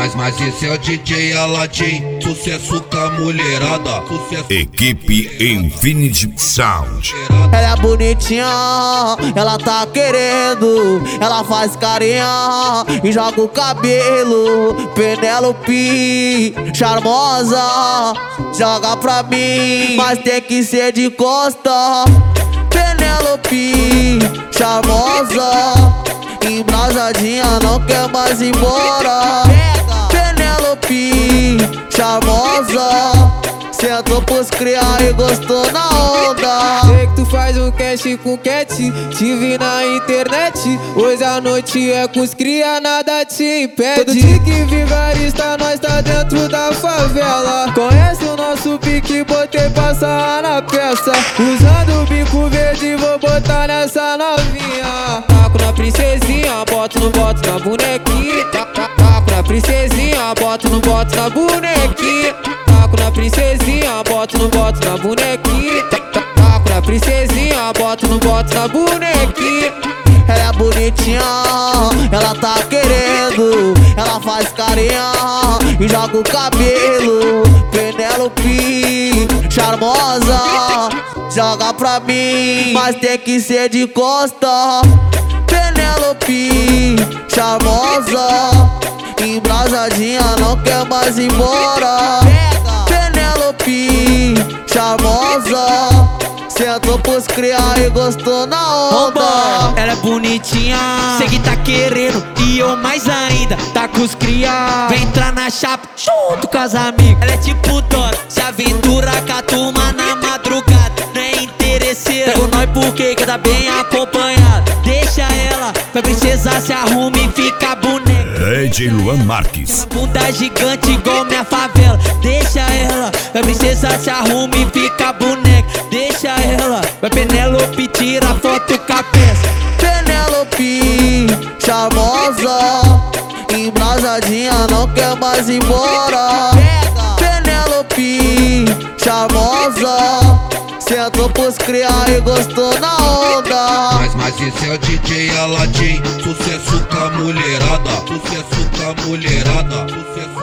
Mas esse é o DJ Aladim, sucesso com a mulherada. Equipe Infinity Sound. Ela é bonitinha, ela tá querendo, ela faz carinha e joga o cabelo. Penélope, charmosa, joga pra mim, mas tem que ser de costa. Penélope, charmosa, embrasadinha, não quer mais ir embora. Penélope, charmosa, sentou pros criar e gostou na onda. Sei que tu faz um cash com cat, te vi na internet. Hoje a noite é com os cria, nada te impede. Todo dia que vigarista, nós tá dentro da favela. Conhece o nosso pique, botei passar na peça. Usando o bico verde, vou botar nessa novinha. Taco na princesinha, boto no boto na bonequinha. Taco na princesinha, boto no boto na bonequinha. Taco na princesinha, boto no boto na bonequinha. Taco na princesinha, boto no boto na bonequinha. Ela é bonitinha, ela tá querendo, ela faz carinha e joga o cabelo. Penélope, charmosa, joga pra mim, mas tem que ser de costa. Penélope, charmosa, embrasadinha, não quer mais ir embora. Penélope, charmosa, sentou pros criar e gostou na onda. Ela é bonitinha, sei que tá querendo e eu mais ainda, tá com os cria. Vem entrar na chapa junto com as amigas. Ela é tipo Dora, se aventura com a turma na madrugada. Não é interesseira, pega nós porque quer tá bem acompanhada. Deixa ela, pra princesa se arruma e fica boneca. DJ Luan Marques. Bunda gigante igual minha favela. Deixa ela, pra princesa se arruma e fica boneca. Deixa ela, vai Penélope, tira foto com a peça. Penélope, charmosa, embrasadinha, não quer mais ir embora. Penélope, charmosa, sentou pros criar e gostou na onda. Mas esse é o DJ Aladim, sucesso com a mulherada. Sucesso com a mulherada.